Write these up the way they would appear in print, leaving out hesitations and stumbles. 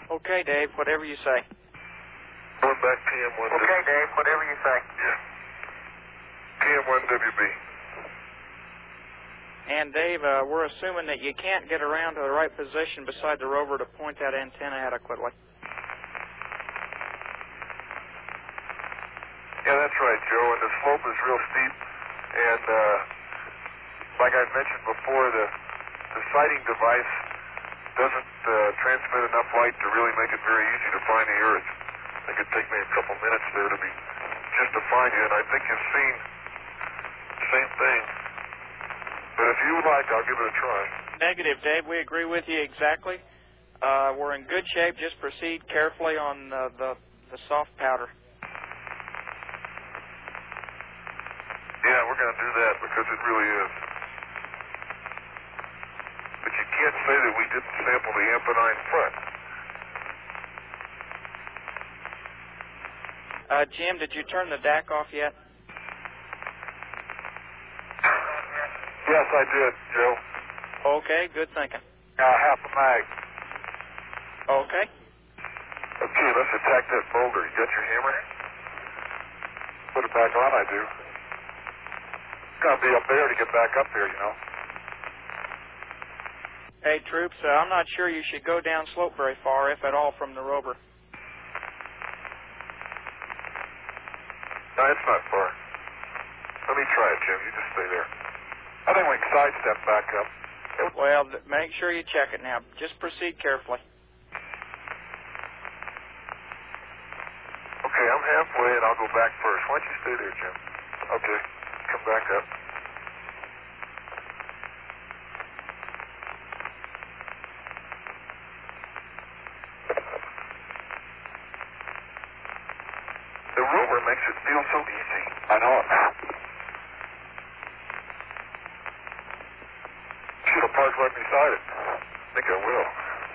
Okay, Dave, whatever you say. Going back PM1. Okay, Dave, whatever you say. Yeah. PM1WB. And Dave, we're assuming that you can't get around to the right position beside the rover to point that antenna adequately. Yeah, that's right, Joe, and the slope is real steep, and like I mentioned before, the sighting device doesn't transmit enough light to really make it very easy to find the Earth. I think it'd take me a couple minutes there just to find you, and I think you've seen the same thing. But if you would like, I'll give it a try. Negative, Dave. We agree with you exactly. We're in good shape. Just proceed carefully on the soft powder. Yeah, we're going to do that because it really is. But you can't say that we didn't sample the Ampenine front. Jim, did you turn the DAC off yet? Yes, I did, Joe. Okay, good thinking. Half a mag. Okay. Okay, let's attack that boulder. You got your hammer? Put it back on, I do. It's going to be up there to get back up there, you know. Hey, troops, I'm not sure you should go down slope very far, if at all, from the rover. No, it's not far. Let me try it, Jim. You just stay there. I think we can sidestep back up. Well, make sure you check it now. Just proceed carefully. Okay, I'm halfway, and I'll go back first. Why don't you stay there, Jim? Okay, come back up. The rover makes it feel so easy. I know it. Should have parked right beside it. I think I will.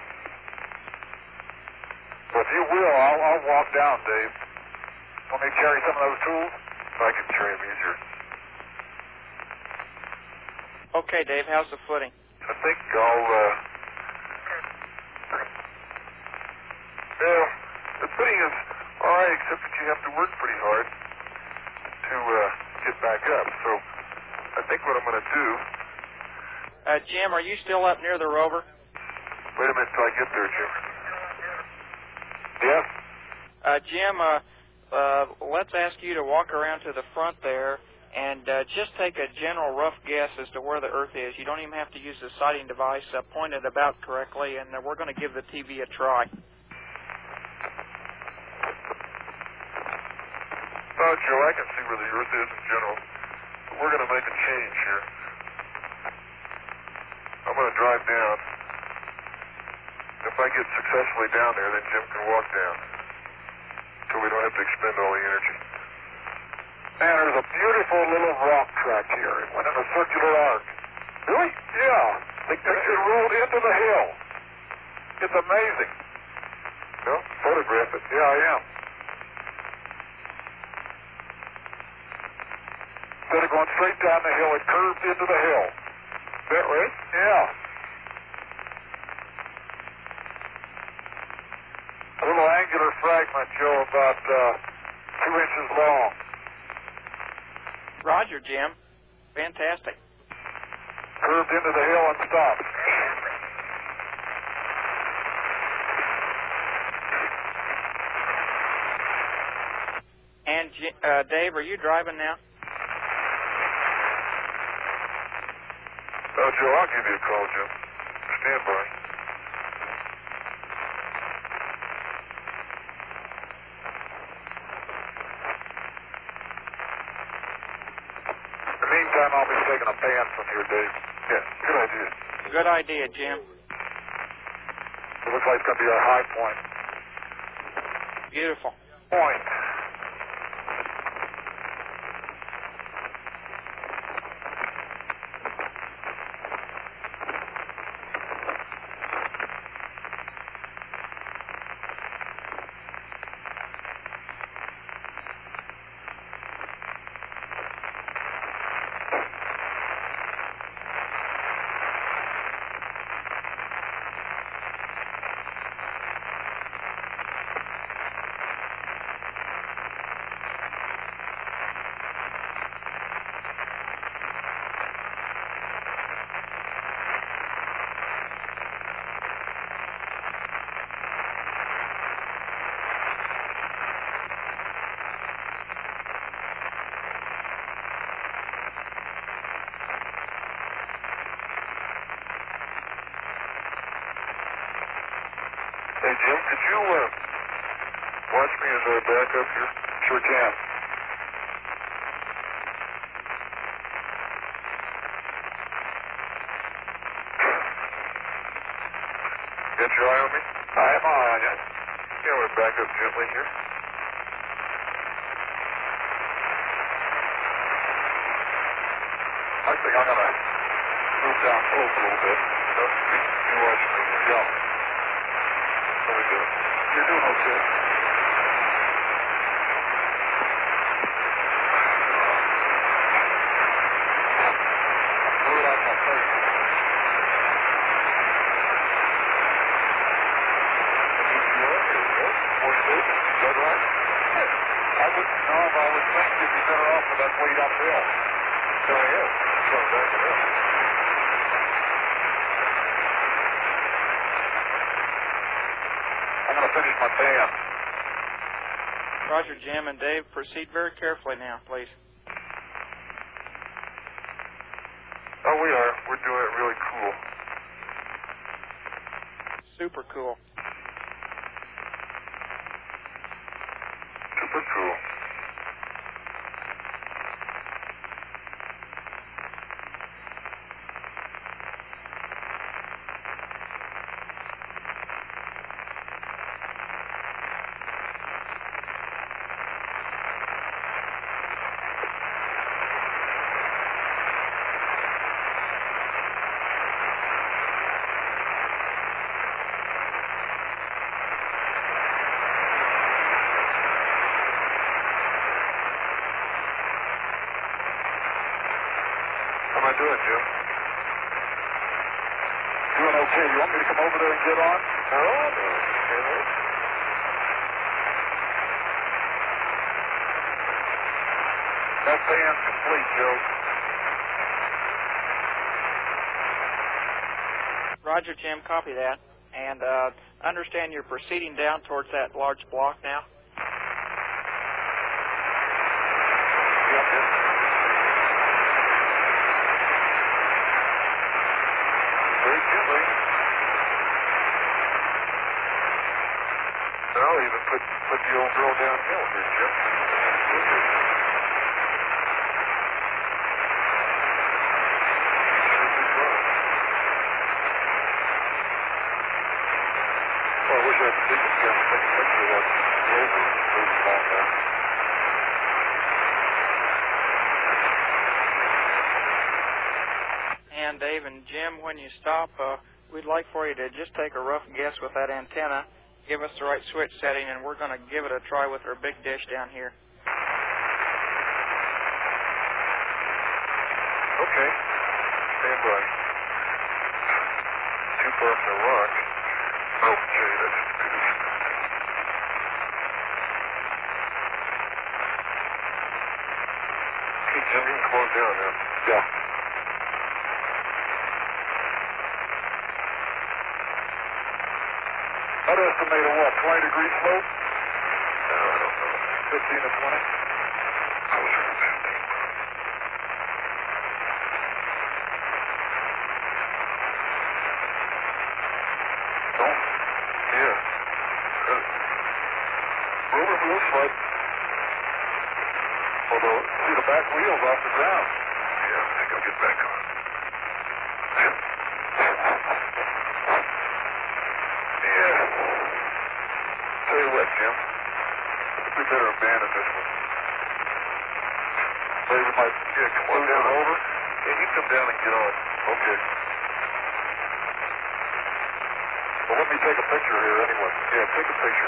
Well, if you will, I'll walk down, Dave. Want me to carry some of those tools? I can carry them easier. Okay, Dave, how's the footing? I think I'll, well, the footing is all right, except that you have to work pretty hard to get back up. So I think what I'm going to do... Jim, are you still up near the rover? Wait a minute till I get there, Jim. Yes? Jim, let's ask you to walk around to the front there and just take a general rough guess as to where the Earth is. You don't even have to use the sighting device. Point it about correctly, and we're going to give the TV a try. Oh, Joe, I can see where the Earth is in general. But we're going to make a change here. I'm going to drive down. If I get successfully down there, then Jim can walk down. So we don't have to expend all the energy. Man, there's a beautiful little rock track here. It went in a circular arc. Really? Yeah. They rolled into the hill. It's amazing. Well, photograph it. Yeah, I am. Instead of going straight down the hill, it curved into the hill. Is that right? Yeah. A little angular fragment, Joe, about 2 inches long. Roger, Jim. Fantastic. Curved into the hill and stopped. And Dave, are you driving now? Oh, Joe, I'll give you a call, Jim. Stand by. In the meantime, I'll be taking a pan from here, Dave. Yeah, good idea. Good idea, Jim. It looks like it's going to be our high point. Beautiful. Point. Hey, Jim, could you watch me as I back up here? Sure can. Got your eye on me? I have my eye on you. Yeah, I'm going to back up gently here. I think I'm going to move down close a little bit. You watch me. Yeah. How we doing? You're doing okay. Put it on my face. Is that right? I wouldn't know if I would think you'd be better off with that weight uphill. So I am. So I'm backing up. I'm going to finish my pan. Roger, Jim, and Dave, proceed very carefully now, please. Oh, we are. We're doing it really cool. Super cool. Super cool. How am I doing, Jim? Doing okay. You want me to come over there and get on? No. That pan's complete, Joe. Roger, Jim, copy that. And understand you're proceeding down towards that large block now? Yep. Very gently. I'll even put the old girl downhill here, Jim. Well, I wish I had the biggest gun to take a picture of that rover moving along there. And Dave and Jim, when you stop, we'd like for you to just take a rough guess with that antenna, give us the right switch setting, and we're going to give it a try with our big dish down here. Okay. Stand by. Too far from the rock. Okay, that's good. Okay, Jim, you can close down now. Yeah. I'd estimate a what, 20-degree slope? No, I don't know. 15 to 20? Closer to 15. Oh, yeah. Rover wheels slide. Although, see the back wheels off the ground. Yeah, I think I'll get back on. Yeah. Tell you what, Jim. We better abandon this one. Maybe we might come on down over. Yeah, you come down and get on. Okay. Well, let me take a picture here anyway. Yeah, take a picture.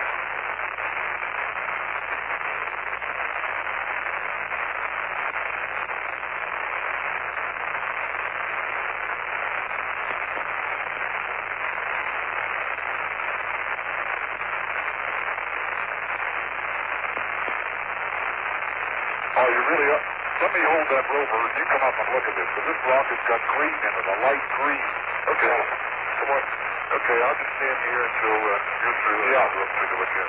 Oh, you really are? Let me hold that rover and you come up and look at this, because this rock has got green in it, a light green. Okay. Come on. Okay, I'll just stand here until you're through. Yeah. I'll take a look at it.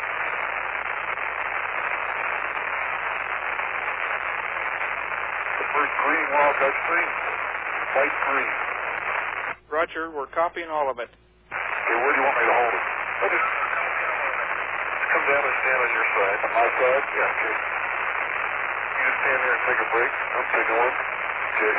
The first green rock I've seen. Light green. Roger, we're copying all of it. Okay, where do you want me to hold it? stand on your side. On my side? Yeah, okay. You just stand there and take a break. I'm taking one. Okay.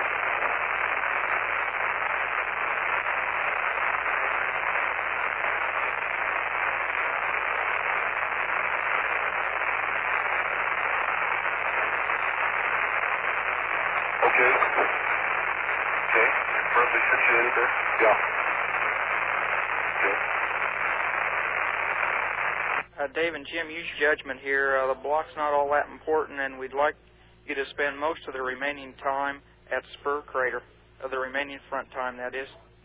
Okay. Okay. You're firmly situated there? Yeah. Okay. Dave and Jim, use judgment here. The block's not all that important, and we'd like you to spend most of the remaining time at Spur Crater, the remaining front time, that is.